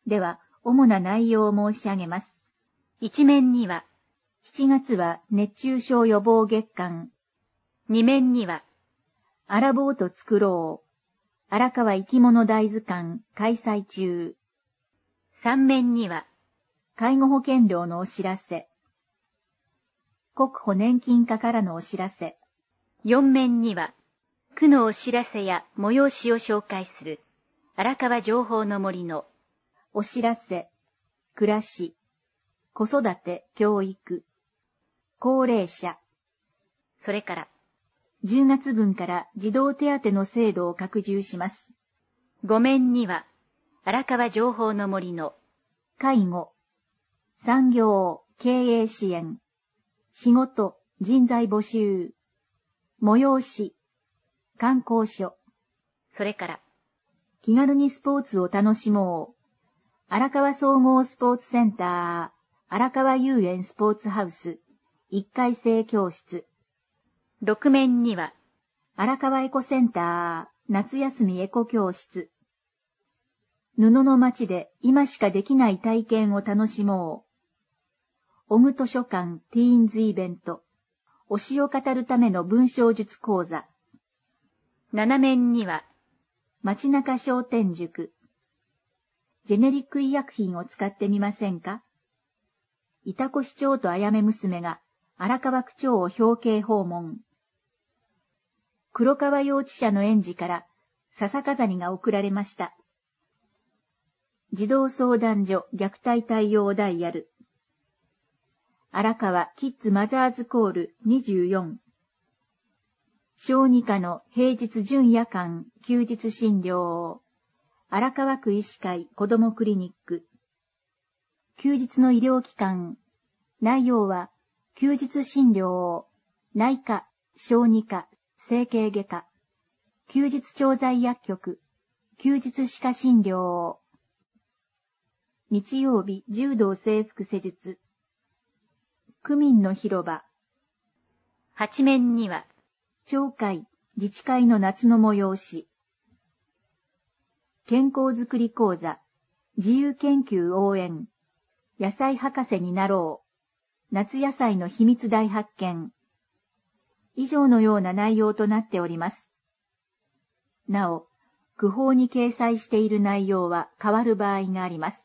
では、主な内容を申し上げます。 一面には、 7月は熱中症予防月間。 二面には、 アラボート作ろう。荒川生き物大図鑑開催中。 三面には、 介護保険料のお知らせ。国保年金課からのお知らせ。 四面には、区のお知らせや催しを紹介する、荒川情報の森のお知らせ、暮らし、子育て、教育、高齢者。 それから、 10月分から児童手当の制度を拡充します。 五面には、荒川情報の森の介護、産業、経営支援、仕事、人材募集、催し、観光所。 それから、 気軽にスポーツを楽しもう。荒川総合スポーツセンター、荒川遊園スポーツハウス、1階制教室。 六面には、 荒川エコセンター、夏休みエコ教室。布の街で今しかできない体験を楽しもう。小具図書館ティーンズイベント。推しを語るための文章術講座。 七面には、 街中商店塾。ジェネリック医薬品を使ってみませんか？潮来市長とあやめ娘が荒川区長を表敬訪問。黒川幼稚舎の園児から笹飾りが贈られました。児童相談所虐待対応ダイヤル。荒川キッズマザーズコール24。小児科の平日準夜間休日診療。荒川区医師会子どもクリニック。休日の医療機関。内容は休日診療、内科、小児科、整形外科。休日調剤薬局。休日歯科診療。日曜日柔道整復施術。区民の広場。 八面には、 町会、自治会の夏の催し。健康づくり講座、自由研究応援。野菜博士になろう。夏野菜の秘密大発見。以上のような内容となっております。なお、区報に掲載している内容は変わる場合があります。